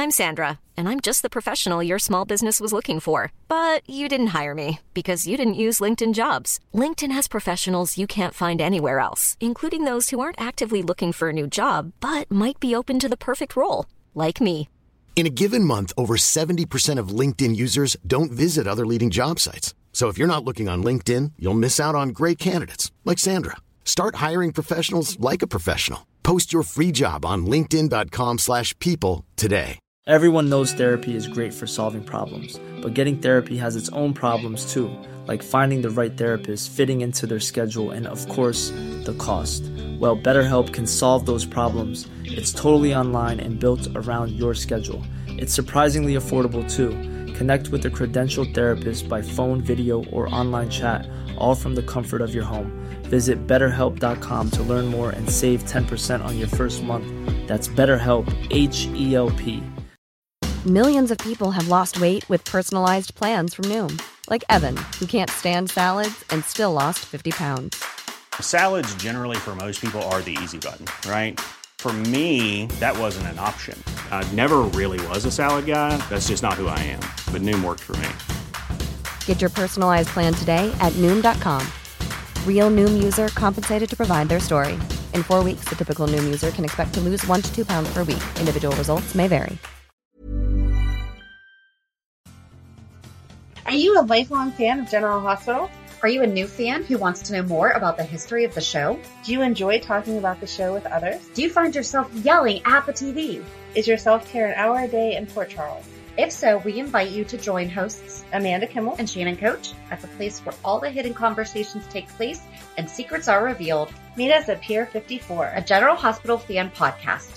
I'm Sandra, and I'm just the professional your small business was looking for. But you didn't hire me because you didn't use LinkedIn Jobs. LinkedIn has professionals you can't find anywhere else, including those who aren't actively looking for a new job, but might be open to the perfect role, like me. In a given month, over 70% of LinkedIn users don't visit other leading job sites. So if you're not looking on LinkedIn, you'll miss out on great candidates like Sandra. Start hiring professionals like a professional. Post your free job on linkedin.com/people today. Everyone knows therapy is great for solving problems, but getting therapy has its own problems too, like finding the right therapist, fitting into their schedule, and of course, the cost. Well, BetterHelp can solve those problems. It's totally online and built around your schedule. It's surprisingly affordable too. Connect with a credentialed therapist by phone, video, or online chat, all from the comfort of your home. Visit BetterHelp.com to learn more and save 10% on your first month. That's BetterHelp, H-E-L-P. Millions of people have lost weight with personalized plans from Noom. Like Evan, who can't stand salads and still lost 50 pounds. Salads generally for most people are the easy button, right? For me, that wasn't an option. I never really was a salad guy. That's just not who I am. But Noom worked for me. Get your personalized plan today at Noom.com. Real Noom user compensated to provide their story. In 4 weeks, the typical Noom user can expect to lose 1 to 2 pounds per week. Individual results may vary. Are you a lifelong fan of General Hospital? Are you a new fan who wants to know more about the history of the show? Do you enjoy talking about the show with others? Do you find yourself yelling at the TV? Is your self-care an hour a day in Port Charles? If so, we invite you to join hosts Amanda Kimmel and Shannon Coach at the place where all the hidden conversations take place and secrets are revealed. Meet us at Pier 54, a General Hospital fan podcast.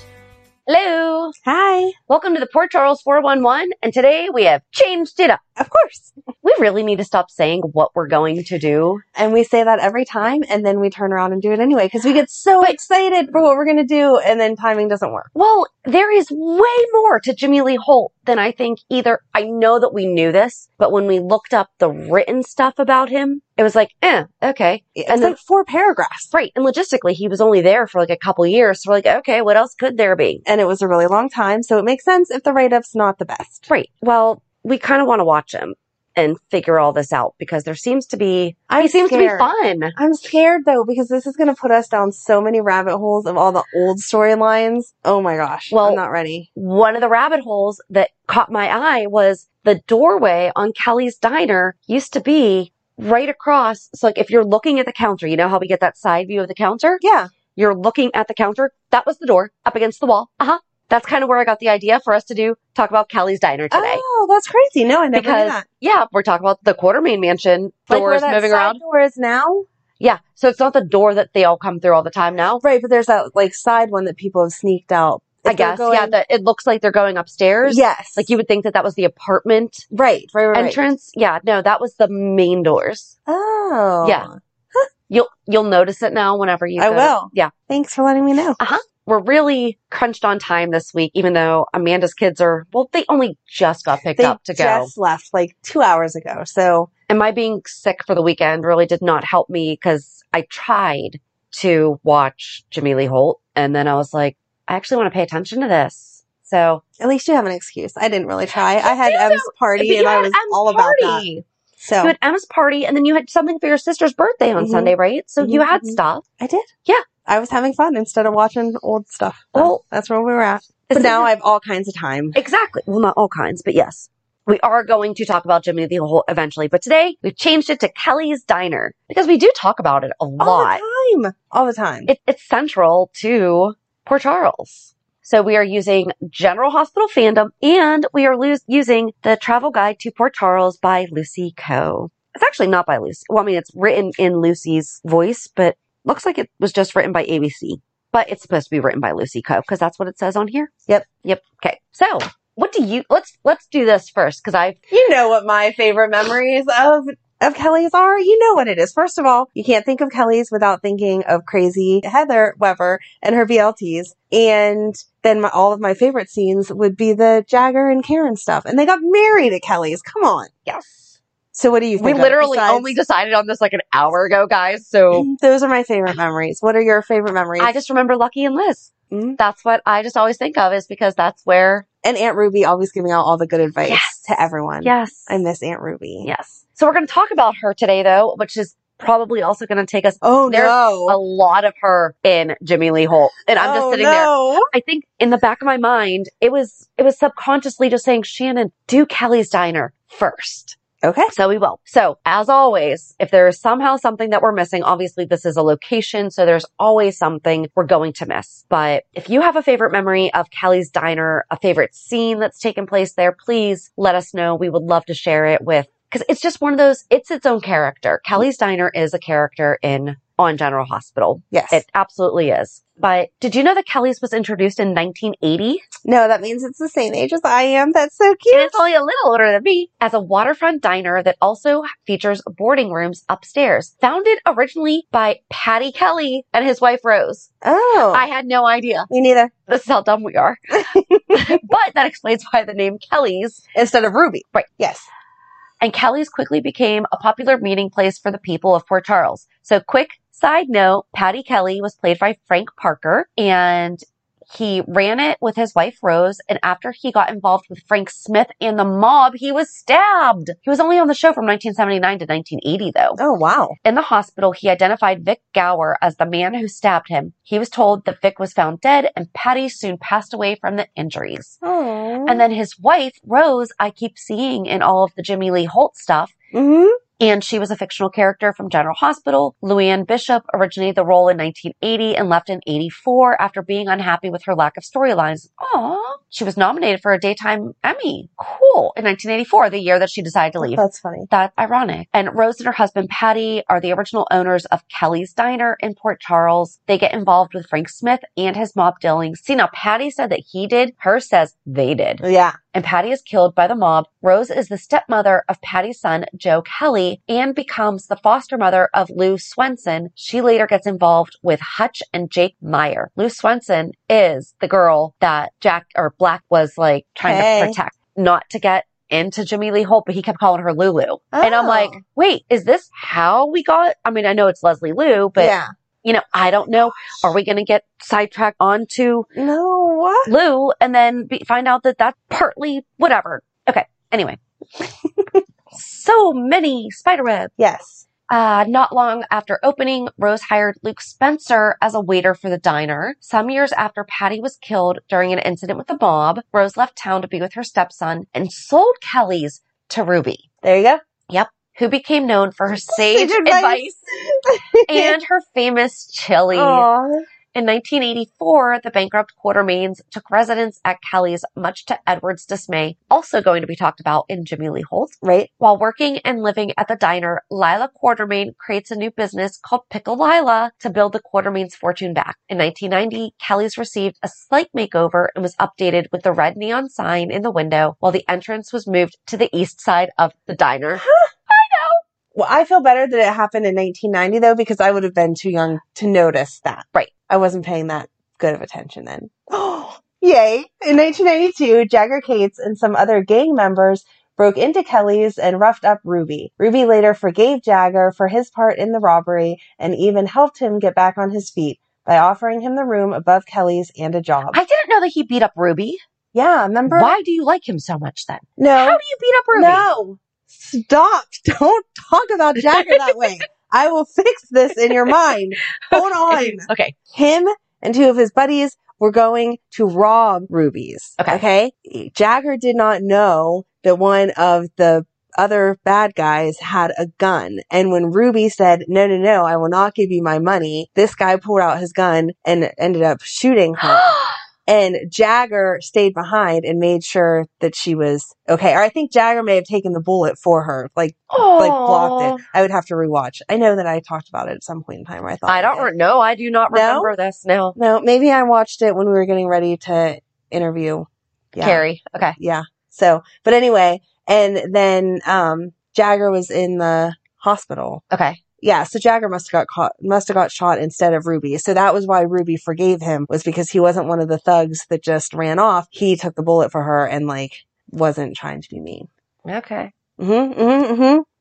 Hello. Hi. Welcome to the Port Charles 411, and today we have changed it up. Of course. We really need to stop saying what we're going to do. And we say that every time, and then we turn around and do it anyway, because we get so excited for what we're going to do, and then timing doesn't work. Well, there is way more to Jimmy Lee Holt than I think either. I know that we knew this, but when we looked up the written stuff about him, it was like, okay. It's and then, like 4 paragraphs. Right. And logistically, he was only there for like a couple years. So we're like, okay, what else could there be? And it was a really long time, so it makes sense if the write-up's not the best. Right. Well, we kind of want to watch him and figure all this out because there seems to be, he seems to be fun. I'm scared though, because this is going to put us down so many rabbit holes of all the old storylines. Oh my gosh. Well, I'm not ready. One of the rabbit holes that caught my eye was the doorway on Kelly's Diner used to be right across. So like if you're looking at the counter, you know how we get that side view of the counter? Yeah. You're looking at the counter. That was the door up against the wall. That's kind of where I got the idea for us to talk about Kelly's Diner today. Oh, that's crazy. No, I never knew that. Yeah, we're talking about the Quartermain Mansion doors moving around. Door is now? Yeah. So it's not the door that they all come through all the time now. Right, but there's that like side one that people have sneaked out. I guess, it looks like they're going upstairs. Yes. Like you would think that was the apartment right. entrance. Yeah, no, that was the main doors. Oh. Yeah. Huh. You'll notice it now whenever you go. I will. Yeah. Thanks for letting me know. We're really crunched on time this week, even though Amanda's kids they only just got picked up to go. They just left like 2 hours ago. So, and my being sick for the weekend really did not help me because I tried to watch Jimmy Lee Holt and then I was like, I actually want to pay attention to this. So at least you have an excuse. I didn't really try. I had Em's party and I was all about that. So you had Emma's party and then you had something for your sister's birthday on Sunday, right? So you had stuff. I did. Yeah. I was having fun instead of watching old stuff. Well, that's where we were at. But now I have all kinds of time. Exactly. Well, not all kinds, but yes. We are going to talk about Jimmy Lee Holt eventually, but today we've changed it to Kelly's Diner because we do talk about it a lot. All the time. It's central to Port Charles. So we are using General Hospital fandom and we are using the travel guide to Port Charles by Lucy Coe. It's actually not by Lucy. Well, I mean, it's written in Lucy's voice, but looks like it was just written by ABC, but it's supposed to be written by Lucy Coe because that's what it says on here. Yep. Okay. So what do you, let's do this first because you know what my favorite memories of Kelly's are. You know what it is. First of all, you can't think of Kelly's without thinking of crazy Heather Weber and her BLTs. And then all of my favorite scenes would be the Jagger and Karen stuff. And they got married at Kelly's. Come on. Yes. So what do you think? We literally only decided on this like an hour ago, guys. So those are my favorite memories. What are your favorite memories? I just remember Lucky and Liz. That's what I just always think of is because that's where And Aunt Ruby always giving out all the good advice Yes. to everyone. Yes. I miss Aunt Ruby. Yes. So we're going to talk about her today, though, which is probably also going to take us. Oh, There's no. a lot of her in Jimmy Lee Holt. And I'm just sitting there. I think in the back of my mind, it was subconsciously just saying, Shannon, do Kelly's Diner first. Okay. So we will. So as always, if there is somehow something that we're missing, obviously this is a location, so there's always something we're going to miss. But if you have a favorite memory of Kelly's Diner, a favorite scene that's taken place there, please let us know. We would love to share it with, because it's just one of those, it's its own character. Kelly's Diner is a character on General Hospital. Yes. It absolutely is. But did you know that Kelly's was introduced in 1980? No, that means it's the same age as I am. That's so cute. And it's only a little older than me. As a waterfront diner that also features boarding rooms upstairs. Founded originally by Patty Kelly and his wife Rose. Oh. I had no idea. Me neither. This is how dumb we are. But that explains why the name Kelly's. Instead of Ruby. Right. Yes. And Kelly's quickly became a popular meeting place for the people of Port Charles. So quick side note, Patty Kelly was played by Frank Parker, and he ran it with his wife Rose, and after he got involved with Frank Smith and the mob, he was stabbed. He was only on the show from 1979 to 1980, though. Oh, wow. In the hospital, he identified Vic Gower as the man who stabbed him. He was told that Vic was found dead, and Patty soon passed away from the injuries. Oh. And then his wife, Rose, I keep seeing in all of the Jimmy Lee Holt stuff. Mm-hmm. And she was a fictional character from General Hospital. Louanne Bishop originated the role in 1980 and left in 84 after being unhappy with her lack of storylines. Aww. She was nominated for a Daytime Emmy. Cool. In 1984, the year that she decided to leave. That's funny. That's ironic. And Rose and her husband, Patty, are the original owners of Kelly's Diner in Port Charles. They get involved with Frank Smith and his mob dealings. See, now Patty said that he did. Hers says they did. Yeah. And Patty is killed by the mob. Rose is the stepmother of Patty's son, Joe Kelly, and becomes the foster mother of Lou Swenson. She later gets involved with Hutch and Jake Meyer. Lou Swenson is the girl that Black was like trying to protect, not to get into Jimmy Lee Holt, but he kept calling her Lulu. Oh. And I'm like, wait, is this how we got? I mean, I know it's Leslie Liu, but yeah. You know, I don't know. Are we going to get sidetracked onto Lou and then find out that that's partly whatever? Okay. Anyway. So many spiderweb. Yes. Not long after opening, Rose hired Luke Spencer as a waiter for the diner. Some years after Patty was killed during an incident with the mob, Rose left town to be with her stepson and sold Kelly's to Ruby. There you go. Yep. Who became known for her sage advice and her famous chili. Aww. In 1984, the bankrupt Quartermains took residence at Kelly's, much to Edward's dismay, also going to be talked about in Jimmy Lee Holt. Right. While working and living at the diner, Lila Quartermain creates a new business called Pickle Lila to build the Quartermains' fortune back. In 1990, Kelly's received a slight makeover and was updated with the red neon sign in the window, while the entrance was moved to the east side of the diner. Well, I feel better that it happened in 1990, though, because I would have been too young to notice that. Right. I wasn't paying that good of attention then. Oh, yay. In 1992, Jagger Cates and some other gang members broke into Kelly's and roughed up Ruby. Ruby later forgave Jagger for his part in the robbery and even helped him get back on his feet by offering him the room above Kelly's and a job. I didn't know that he beat up Ruby. Yeah, remember? Why do you like him so much then? No. How do you beat up Ruby? No. Stop. Don't talk about Jagger that way. I will fix this in your mind. Hold on. Okay. Him and two of his buddies were going to rob Ruby's. Okay. Jagger did not know that one of the other bad guys had a gun. And when Ruby said, no, I will not give you my money, this guy pulled out his gun and ended up shooting her. And Jagger stayed behind and made sure that she was okay. Or I think Jagger may have taken the bullet for her, like blocked it. I would have to rewatch. I know that I talked about it at some point in time where I thought I don't know. I do not remember this. No. No, maybe I watched it when we were getting ready to interview Carrie. Okay. Yeah. So, but anyway, and then Jagger was in the hospital. Okay. Yeah, so Jagger must have got shot instead of Ruby. So that was why Ruby forgave him, was because he wasn't one of the thugs that just ran off. He took the bullet for her and wasn't trying to be mean. Okay.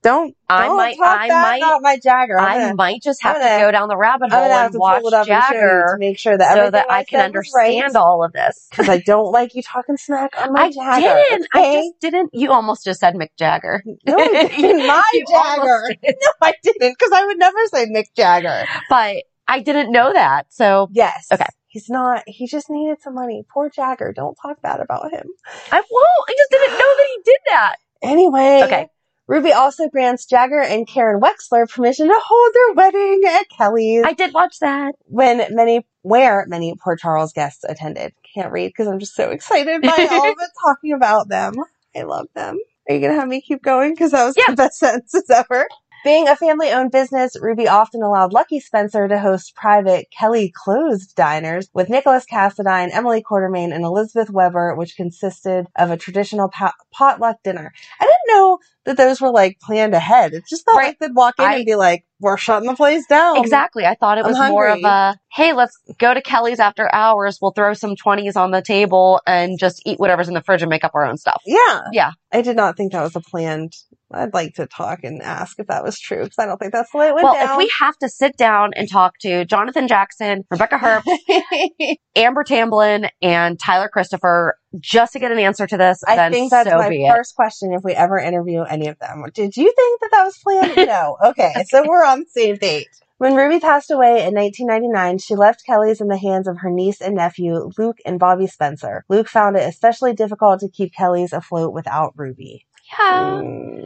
Don't talk bad about my Jagger. I might just have to go down the rabbit hole and watch Jagger to make sure that so that I can understand all of this. Because I don't like you talking smack on my Jagger. Didn't. Okay? I just didn't. You almost just said Mick Jagger. No, I didn't. My Jagger. No, I didn't, because I would never say Mick Jagger. But I didn't know that. So yes. Okay. He's not. He just needed some money. Poor Jagger. Don't talk bad about him. I won't. I just didn't know that he did that. Anyway. Okay. Ruby also grants Jagger and Karen Wexler permission to hold their wedding at Kelly's. I did watch that. Where many Port Charles guests attended. Can't read because I'm just so excited by all of it talking about them. I love them. Are you going to have me keep going? Because that was the best sentences ever. Being a family-owned business, Ruby often allowed Lucky Spencer to host private Kelly-closed diners with Nicholas Cassadine, Emily Quartermain, and Elizabeth Weber, which consisted of a traditional potluck dinner. I didn't know that those were, like, planned ahead. It just felt like they'd walk in and be like, we're shutting the place down. Exactly. I thought it was more of a, hey, let's go to Kelly's after hours. We'll throw some 20s on the table and just eat whatever's in the fridge and make up our own stuff. Yeah. Yeah. I did not think that was a planned. I'd like to talk and ask if that was true, because I don't think that's the way it went down. Well, if we have to sit down and talk to Jonathan Jackson, Rebecca Herbst, Amber Tamblyn, and Tyler Christopher just to get an answer to this, I think that's my first question if we ever interview any of them. Did you think that was planned? No. Okay, so we're on the same page. When Ruby passed away in 1999, she left Kelly's in the hands of her niece and nephew, Luke and Bobby Spencer. Luke found it especially difficult to keep Kelly's afloat without Ruby. Yeah.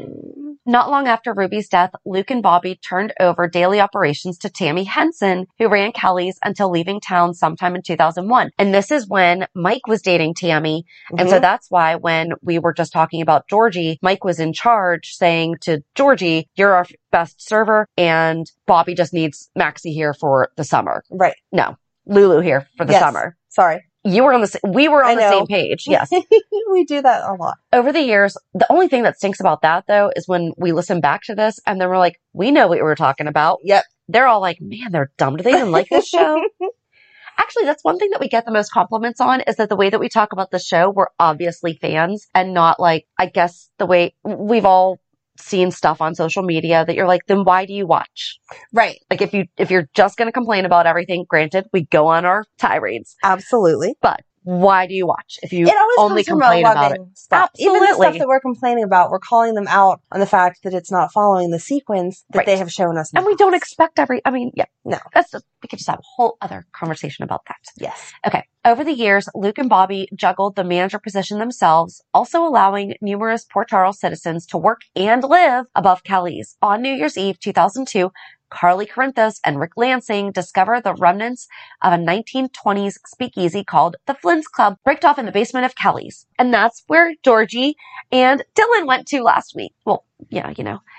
Not long after Ruby's death, Luke and Bobby turned over daily operations to Tammy Henson, who ran Kelly's until leaving town sometime in 2001. And this is when Mike was dating Tammy. Mm-hmm. And so that's why when we were just talking about Georgie, Mike was in charge saying to Georgie, you're our best server and Bobby just needs Maxie here for the summer. Right. No, Lulu here for the summer. Sorry. We were on the same page. Yes. We do that a lot. Over the years, the only thing that stinks about that, though, is when we listen back to this and then we're like, we know what we were talking about. Yep. They're all like, man, they're dumb. Do they even like this show? Actually, that's one thing that we get the most compliments on is that the way that we talk about the show, we're obviously fans and not like, I guess, the way we've all seen stuff on social media that you're like, then why do you watch? Right. Like if you're just going to complain about everything, granted, we go on our tirades. Absolutely. But why do you watch if you only comes complain about it? Stuff. Absolutely. Even the stuff that we're complaining about, we're calling them out on the fact that it's not following the sequence that they have shown us. And we don't expect no. We could just have a whole other conversation about that. Yes. Okay. Over the years, Luke and Bobby juggled the manager position themselves, also allowing numerous Port Charles citizens to work and live above Kelly's. On New Year's Eve 2002, Carly Corinthos and Rick Lansing discover the remnants of a 1920s speakeasy called the Flynn's Club, bricked off in the basement of Kelly's. And that's where Georgie and Dylan went to last week. Well, yeah, you know.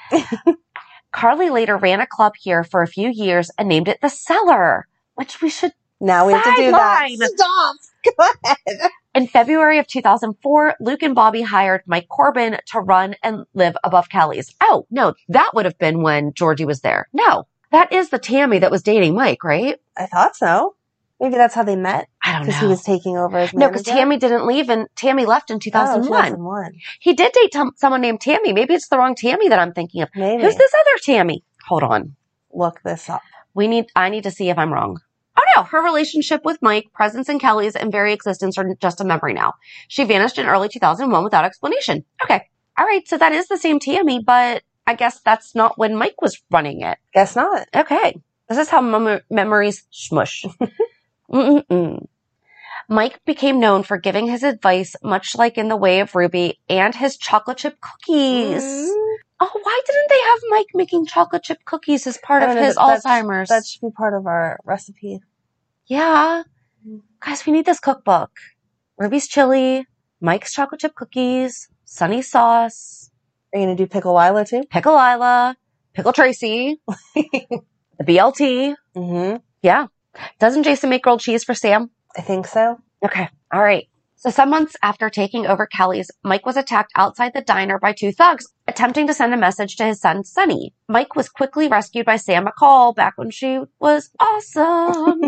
Carly later ran a club here for a few years and named it The Cellar, which we should now we have to do that. Stop. Go ahead. In February of 2004, Luke and Bobby hired Mike Corbin to run and live above Kelly's. Oh, no, that would have been when Georgie was there. No, that is the Tammy that was dating Mike, right? I thought so. Maybe that's how they met. I don't know. Because he was taking over as manager. No, because Tammy didn't leave and Tammy left in 2001. 2001. He did date someone named Tammy. Maybe it's the wrong Tammy that I'm thinking of. Maybe. Who's this other Tammy? Hold on. Look this up. I need to see if I'm wrong. Oh no, her relationship with Mike, presence in Kelly's, and very existence are just a memory now. She vanished in early 2001 without explanation. Okay. All right. So that is the same Tammy, but I guess that's not when Mike was running it. Guess not. Okay. This is how memories smush. Mike became known for giving his advice, much like in the way of Ruby, and his chocolate chip cookies. Oh, why didn't they have Mike making chocolate chip cookies as part of his Alzheimer's? That should be part of our recipe. Yeah. Guys, we need this cookbook. Ruby's chili, Mike's chocolate chip cookies, Sunny sauce. Are you going to do Pickle Lila too? Pickle Lila, Pickle Tracy, the BLT. Mm-hmm. Yeah. Doesn't Jason make grilled cheese for Sam? I think so. Okay. All right. So some months after taking over Kelly's, Mike was attacked outside the diner by two thugs, attempting to send a message to his son, Sonny. Mike was quickly rescued by Sam McCall back when she was awesome.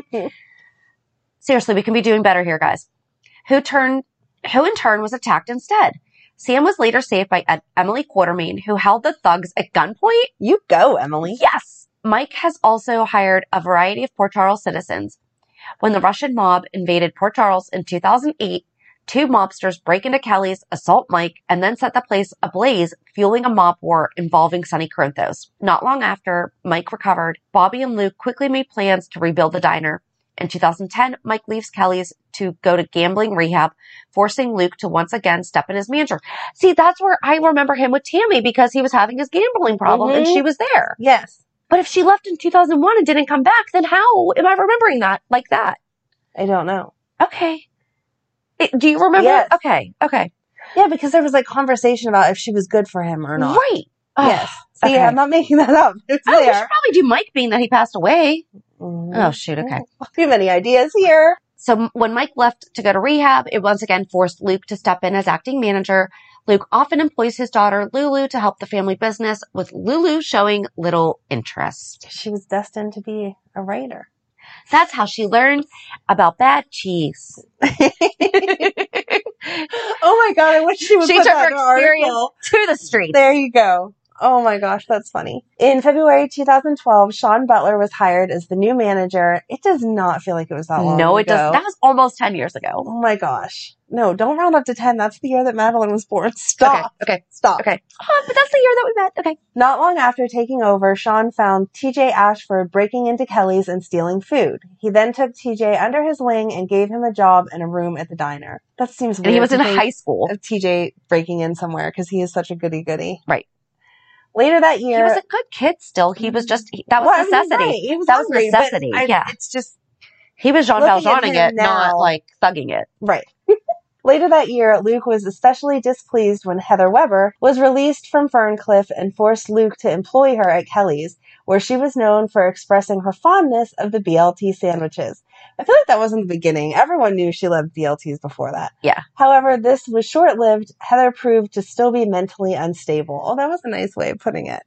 Seriously, we can be doing better here, guys. Who in turn was attacked instead. Sam was later saved by Emily Quartermain, who held the thugs at gunpoint. You go, Emily. Yes. Mike has also hired a variety of Port Charles citizens. When the Russian mob invaded Port Charles in 2008, 2 mobsters break into Kelly's, assault Mike, and then set the place ablaze, fueling a mob war involving Sonny Corinthos. Not long after Mike recovered, Bobby and Luke quickly made plans to rebuild the diner. In 2010, Mike leaves Kelly's to go to gambling rehab, forcing Luke to once again step in as manager. See, that's where I remember him with Tammy, because he was having his gambling problem and she was there. Yes. But if she left in 2001 and didn't come back, then how am I remembering that like that? I don't know. Okay. Do you remember? Yes. Okay. Yeah, because there was like conversation about if she was good for him or not. Right. Yes. See, okay. I'm not making that up. It's We should there. probably do Mike being that he passed away. Mhm. Oh, shoot. Okay. Too many ideas here. So when Mike left to go to rehab, it once again forced Luke to step in as acting manager. Luke often employs his daughter, Lulu, to help the family business, with Lulu showing little interest. She was destined to be a writer. That's how she learned about bad cheese. Oh my God, I wish she would She put took that her in an experience article. to the streets. There you go. Oh my gosh, that's funny. In February 2012, Sean Butler was hired as the new manager. It does not feel like it was that long No, ago. it does. That was almost 10 years ago. Oh my gosh. No, don't round up to 10. That's the year that Madeline was born. Stop. Okay. Stop. Okay. Oh, but that's the year that we met. Okay. Not long after taking over, Sean found TJ Ashford breaking into Kelly's and stealing food. He then took TJ under his wing and gave him a job and a room at the diner. That seems weird. And he was to in think high school. of TJ breaking in somewhere because he is such a goody-goody. Right. Later that year... He was a good kid still. He was just, that was Well, I mean, necessity. right. He was that hungry, was necessity. but Yeah. It's just... He was Jean Looking at Valjeaning him it, not now- like thugging it. Right. Later that year, Luke was especially displeased when Heather Weber was released from Ferncliff and forced Luke to employ her at Kelly's, where she was known for expressing her fondness of the BLT sandwiches. I feel like that wasn't the beginning. Everyone knew she loved BLTs before that. Yeah. However, this was short-lived. Heather proved to still be mentally unstable. Oh, that was a nice way of putting it.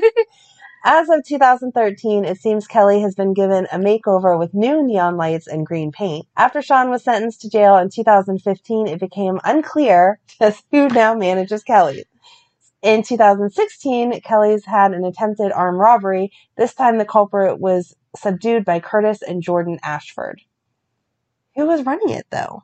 As of 2013, it seems Kelly has been given a makeover with new neon lights and green paint. After Sean was sentenced to jail in 2015, it became unclear just who now manages Kelly. In 2016, Kelly's had an attempted armed robbery. This time the culprit was subdued by Curtis and Jordan Ashford. Who was running it, though?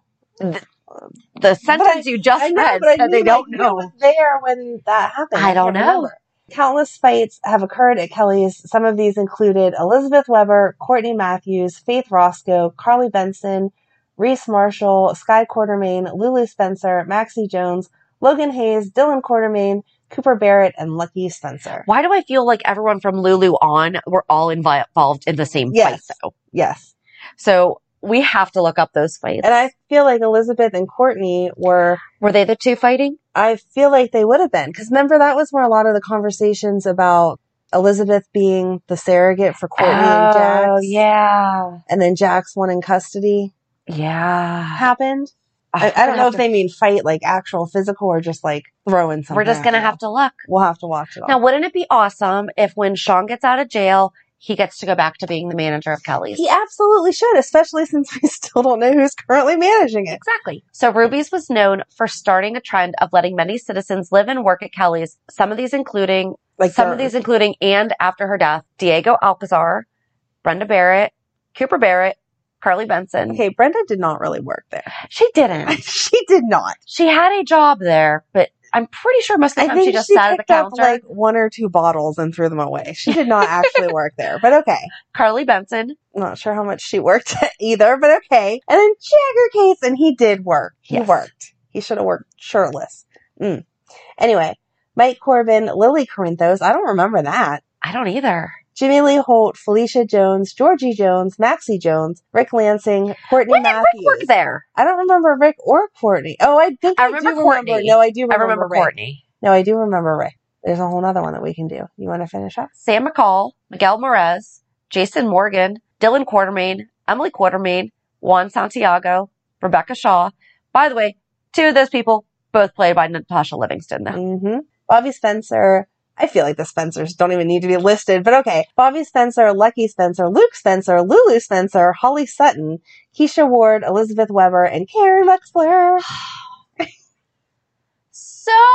The sentence you just read said they don't know. Who was there when that happened? I don't can't know. remember. Countless fights have occurred at Kelly's. Some of these included Elizabeth Weber, Courtney Matthews, Faith Roscoe, Carly Benson, Reese Marshall, Sky Quartermain, Lulu Spencer, Maxie Jones, Logan Hayes, Dylan Quartermain, Cooper Barrett, and Lucky Spencer. Why do I feel like everyone from Lulu on were all involved in the same fight, though? Yes. So we have to look up those fights. And I feel like Elizabeth and Courtney were they the two fighting? I feel like they would have been. Because remember, that was where a lot of the conversations about Elizabeth being the surrogate for Courtney and Jax. Oh, yeah. And then Jax won in custody Yeah. happened. I don't know if they mean fight like actual physical or just like throwing something. We're just going to have to look. We'll have to watch it all. Now, wouldn't it be awesome if when Sean gets out of jail, he gets to go back to being the manager of Kelly's? He absolutely should, especially since we still don't know who's currently managing it. Exactly. So Ruby's was known for starting a trend of letting many citizens live and work at Kelly's. Some of these including, and after her death, Diego Alcazar, Brenda Barrett, Cooper Barrett, Carly Benson. Okay, Brenda did not really work there. She didn't. She did not. She had a job there, but I'm pretty sure most of the time she just sat at the counter. Up like 1 or 2 bottles and threw them away. She did not actually work there, but okay. Carly Benson. Not sure how much she worked either, but okay. And then Jagger Case, and he did work. He worked. He should have worked shirtless. Anyway, Mike Corbin, Lily Corinthos. I don't remember that. I don't either. Jimmy Lee Holt, Felicia Jones, Georgie Jones, Maxie Jones, Rick Lansing, Courtney When did Matthews. Rick work there? I don't remember Rick or Courtney. Oh, I think I remember do Courtney. remember. No, I do remember I remember Rick. Courtney. No, I do remember Rick. There's a whole other one that we can do. You want to finish up? Sam McCall, Miguel Morez, Jason Morgan, Dylan Quartermain, Emily Quartermain, Juan Santiago, Rebecca Shaw. By the way, 2 of those people both played by Natasha Livingston. Mm-hmm. Bobby Spencer. I feel like the Spencers don't even need to be listed, but okay. Bobby Spencer, Lucky Spencer, Luke Spencer, Lulu Spencer, Holly Sutton, Keisha Ward, Elizabeth Weber, and Karen Wexler. So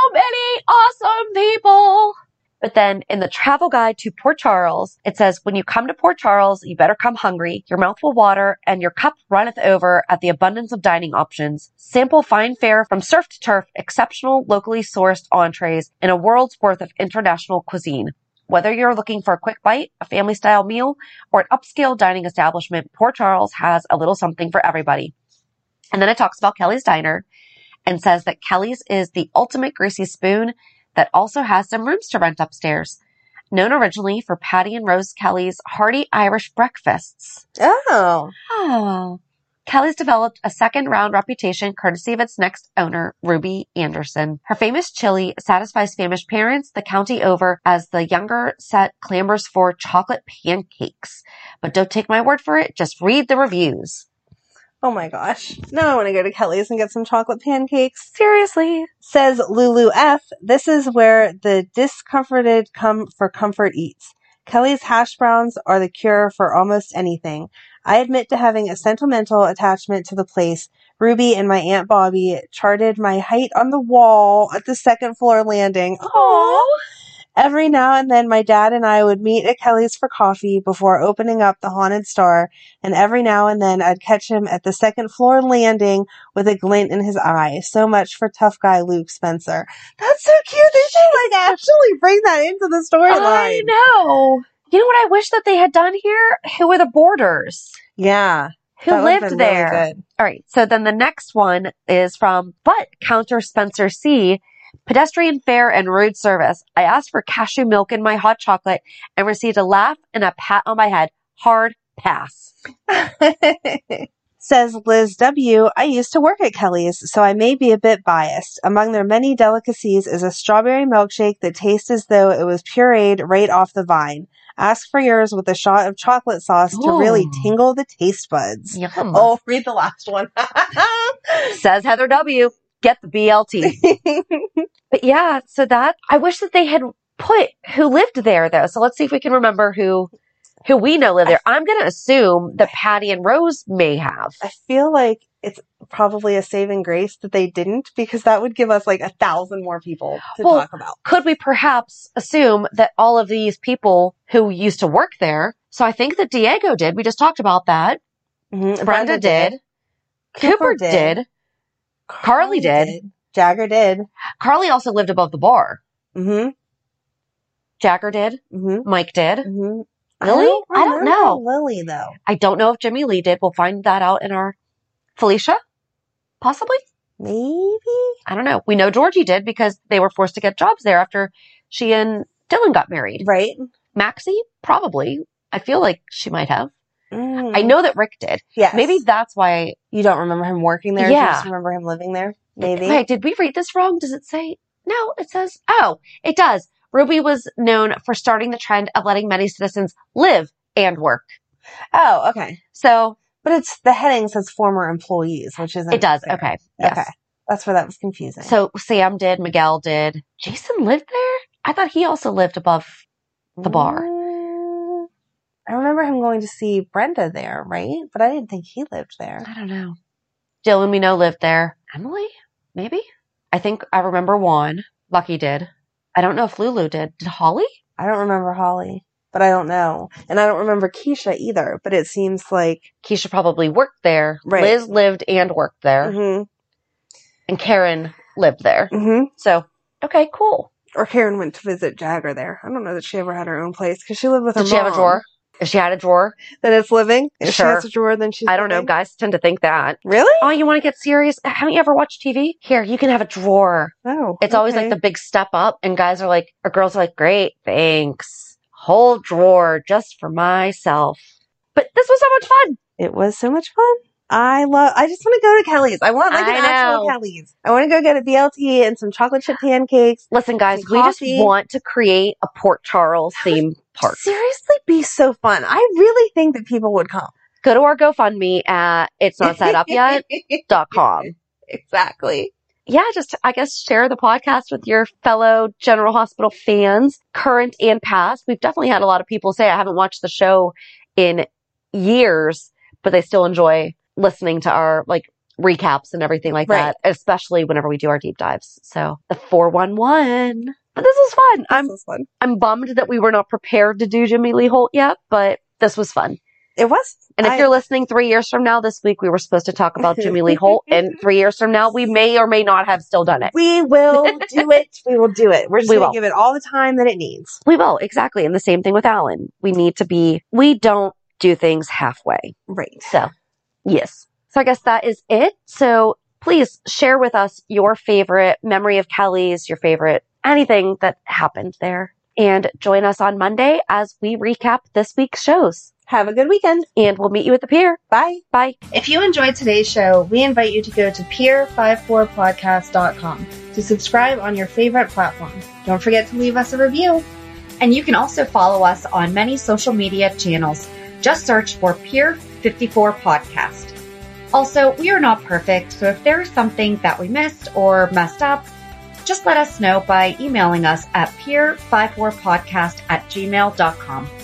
people. But then in the travel guide to Port Charles, it says, when you come to Port Charles, you better come hungry. Your mouth will water and your cup runneth over at the abundance of dining options. Sample fine fare from surf to turf, exceptional locally sourced entrees, and a world's worth of international cuisine. Whether you're looking for a quick bite, a family-style meal, or an upscale dining establishment, Port Charles has a little something for everybody. And then it talks about Kelly's Diner and says that Kelly's is the ultimate greasy spoon that also has some rooms to rent upstairs. Known originally for Patty and Rose Kelly's hearty Irish breakfasts. Oh. Kelly's developed a second-round reputation courtesy of its next owner, Ruby Anderson. Her famous chili satisfies famished parents the county over as the younger set clamors for chocolate pancakes. But don't take my word for it, just read the reviews. Oh my gosh. Now I want to go to Kelly's and get some chocolate pancakes. Seriously. Says Lulu F. This is where the discomforted come for comfort eats. Kelly's hash browns are the cure for almost anything. I admit to having a sentimental attachment to the place. Ruby and my Aunt Bobby charted my height on the wall at the second floor landing. Aww. Every now and then, my dad and I would meet at Kelly's for coffee before opening up the Haunted Star, and every now and then, I'd catch him at the second floor landing with a glint in his eye. So much for tough guy Luke Spencer. That's so cute. They should, actually bring that into the storyline. I know. You know what I wish that they had done here? Who were the boarders? Yeah. Who lived there? Really good. All right. So then the next one is from But Counter Spencer C. Pedestrian fare and rude service. I asked for cashew milk in my hot chocolate and received a laugh and a pat on my head. Hard pass. Says Liz W. I used to work at Kelly's, so I may be a bit biased. Among their many delicacies is a strawberry milkshake that tastes as though it was pureed right off the vine. Ask for yours with a shot of chocolate sauce to really tingle the taste buds. Yum. Oh, read the last one. Says Heather W. Get the BLT. But yeah, so that, I wish that they had put who lived there though. So let's see if we can remember who we know lived there. I'm going to assume that Patty and Rose may have. I feel like it's probably a saving grace that they didn't, because that would give us 1,000 more people to talk about. Could we perhaps assume that all of these people who used to work there, so I think that Diego did, we just talked about that. Mm-hmm. Brenda did. Cooper did. Carly did. Jagger did. Carly also lived above the bar. Mm-hmm. Jagger did. Mm-hmm. Mike did. Mm-hmm. Lily? I don't know. Lily, though. I don't know if Jimmy Lee did. We'll find that out in our Felicia? Possibly? Maybe? I don't know. We know Georgie did because they were forced to get jobs there after she and Dylan got married. Right. Maxie? Probably. I feel like she might have. Mm. I know that Rick did. Yes. Maybe that's why. You don't remember him working there? Yeah. You just remember him living there? Maybe. Wait, did we read this wrong? Does it say? No, it says, oh, it does. Ruby was known for starting the trend of letting many citizens live and work. Oh, okay. So. But it's, the heading says former employees, which isn't. It does. There. Okay. Yes. Okay. That's where that was confusing. So Sam did, Miguel did. Jason lived there? I thought he also lived above the bar. I remember him going to see Brenda there, right? But I didn't think he lived there. I don't know. Dylan, we know, lived there. Emily? Maybe? I think I remember Juan. Lucky did. I don't know if Lulu did. Did Holly? I don't remember Holly, but I don't know. And I don't remember Keisha either, but it seems like... Keisha probably worked there. Right. Liz lived and worked there. Mm-hmm. And Karen lived there. Mm-hmm. So, okay, cool. Or Karen went to visit Jagger there. I don't know that she ever had her own place because she lived with her mom. Did she have a drawer? If she had a drawer? Then it's living? If Sure. she has a drawer, then she's I don't know. living? Guys tend to think that. Really? Oh, you want to get serious? Haven't you ever watched TV? Here, you can have a drawer. Oh. It's always like the big step up, and guys are like, or girls are like, great, thanks. Whole drawer just for myself. But this was so much fun. It was so much fun. I just want to go to Kelly's. I want an actual Kelly's. I want to go get a BLT and some chocolate chip pancakes. Listen, guys, we just want to create a Port Charles theme park. Seriously, be so fun. I really think that people would come. Go to our GoFundMe at itsnotsetup.com. Exactly. Yeah, just, I guess, share the podcast with your fellow General Hospital fans, current and past. We've definitely had a lot of people say, I haven't watched the show in years, but they still enjoy listening to our recaps and everything like that, especially whenever we do our deep dives. So the 411. But this was fun. This was fun. I'm bummed that we were not prepared to do Jimmy Lee Holt yet, but this was fun. It was. And if you're listening 3 years from now, this week we were supposed to talk about Jimmy Lee Holt, and 3 years from now, we may or may not have still done it. We will do it. We will do it. We're just going to give it all the time that it needs. We will, exactly. And the same thing with Alan. We don't do things halfway. Right. So, yes. So I guess that is it. So please share with us your favorite memory of Kelly's, your favorite anything that happened there. And join us on Monday as we recap this week's shows. Have a good weekend. And we'll meet you at the pier. Bye. Bye. If you enjoyed today's show, we invite you to go to pier54podcast.com to subscribe on your favorite platform. Don't forget to leave us a review. And you can also follow us on many social media channels. Just search for Pier 54 Podcast. Also, we are not perfect, so if there is something that we missed or messed up, just let us know by emailing us at pier54podcast@gmail.com.